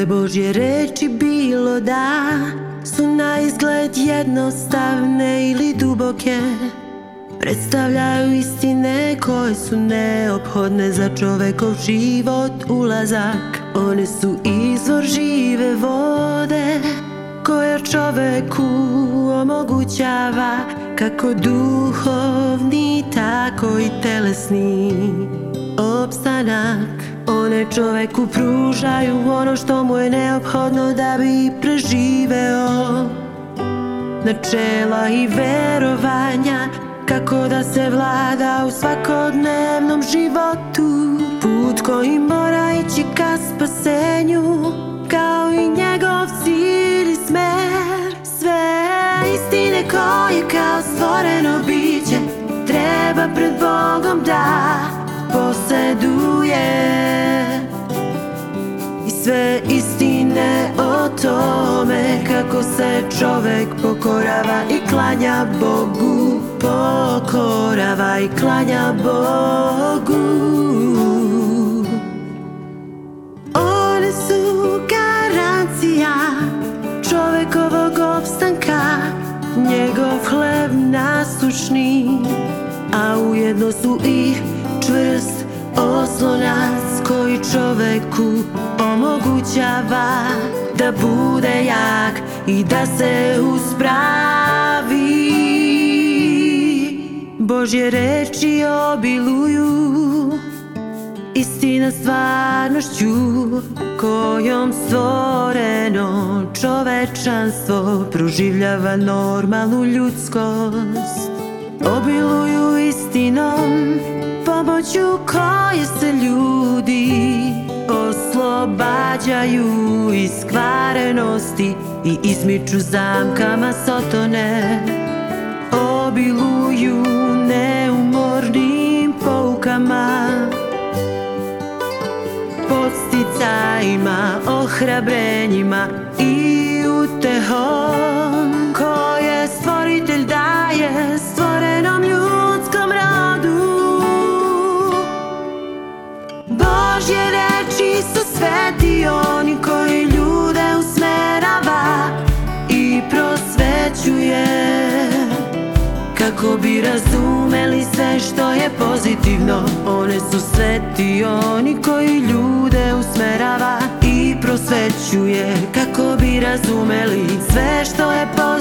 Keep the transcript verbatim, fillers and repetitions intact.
Božje reči bilo da su na izgled jednostavne ili duboke, predstavljaju istine koje su neophodne za čovekov život, ulazak. One su izvor žive vode koja čoveku omogućava kako duhovni, tako i telesni opstanak. One čoveku pružaju ono što mu je neophodno da bi preživeo, načela i verovanja kako da se vlada u svakodnevnom životu, put koji mora ići ka spasenju, kao i njegov cilj i smer. Sve istine koje kao stvoreno biće treba pred Bogom da poseduje, i sve istine o tome kako se čovek pokorava i klanja Bogu, pokorava i klanja Bogu. One su garancija čovekovog opstanka, njegov hleb nasušni, a ujedno su i čvrst oslonac koji čoveku omogućava da bude jak i da se uspravi. Božje reči obiluju istina stvarnošću kojom stvoreno čovečanstvo proživljava normalnu ljudskost. Obiluju istinom pomoću koje se ljudi oslobađaju iz kvarenosti i izmiču zamkama sotone. Obiluju neumornim poukama, podsticajima, ohrabrenjima i utehom koje Stvoritelj daje stvorenom ljudskom rodu. Božje reči su sveti, oni koji ljude usmerava i prosvećuje kako bi razumeli sve što je pozitivno. One su sveti, oni koji ljude usmerava i prosvećuje kako bi razumeli sve što je pozitivno.